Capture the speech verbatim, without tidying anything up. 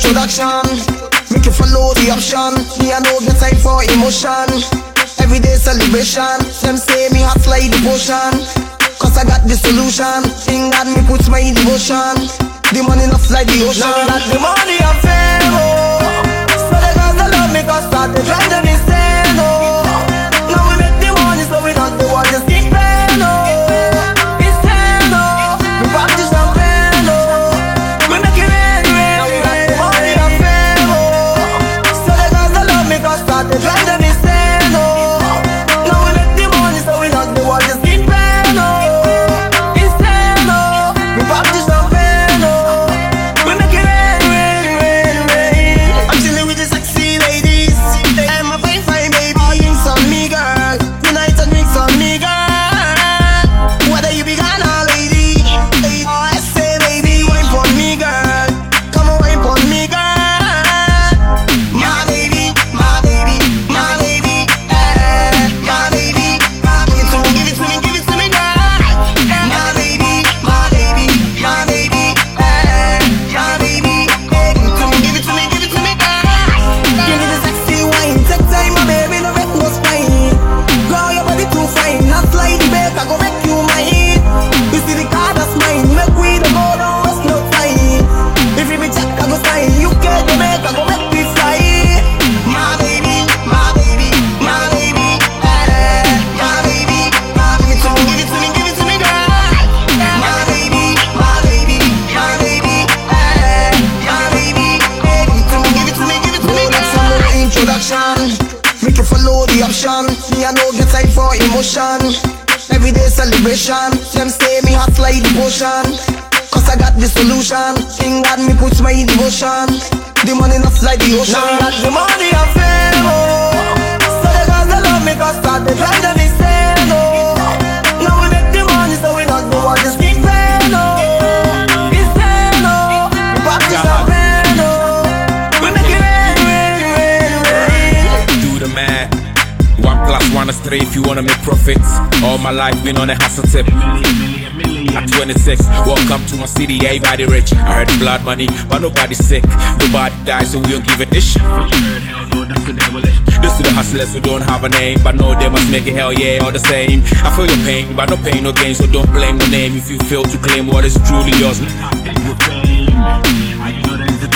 introduction. Make you follow the option. Me I know the time for emotion. Everyday celebration. Them say me hot like the potion. Cause I got the solution. Thing that me put my devotion. The money enough like the ocean. Now that the money and fame, oh. So the girls that love me cause start to drive them insane, oh. Now we make the money so we don't do what just keep paying, oh. Insane, oh. We practice and pain, oh. We make it rain, rain, rain. Now we got the money and fame, oh. So the girls that love me cause start to drive them insane, oh. Now we make the money so we don't do what just keep paying, oh. Insane, oh. We practice and pain, oh. We make it rain, rain, rain, rain. I'm chilling with the sexy ladies. And my fine, fine baby. Drinks on me, girl. Tonight I drinks on me, girl. Whether you be gone or lady. Oh, I say baby, wine for me, girl. Come on, wine for me, girl. My baby, my baby, my baby, eh. My baby, give it to me, give it to me, give it to me, girl. My baby, my baby, my baby, eh. My baby, eh. Give it to me, give it to me, give it to me, girl. Give me the sexy wine, take time, my baby, no make no spine. Girl, your body too fine, not like the bed, I go make you mine. You see the car that's mine, make we the go, don't waste no time. If you be check, I go sign, you get the make, I go make me fly. My baby, my baby, my baby, eh. My baby, give it to me, give it to me, give it to me, girl. My baby, my baby, my baby, eh. My baby, eh. Give it to me, give it to me, give it to me, girl. That's some introduction. Make you follow the option. Me I know get time for emotion. Everyday celebration. Them say me hot like the potion. Cause I got the solution. Thing that me put my devotion. The money enough like the ocean. Now we got the money and fame, oh. So the girls that love me cause start to drive them insane, oh. Now we make the money so we don't do what just keep paying, oh. Insane, oh. We practice and pain, oh. We make it rain, rain, rain, rain. Do the math. One plus one is three if you wanna make profits. All my life been on a hustle tip. At twenty-six, welcome to my city, everybody rich. I heard the blood money, but nobody's sick. Nobody dies, so we don't give a dish. This to the hustlers who don't have a name, but know they must make it, hell yeah, all the same. I feel your pain, but no pain, no gain, so don't blame the name if you fail to claim what is truly yours.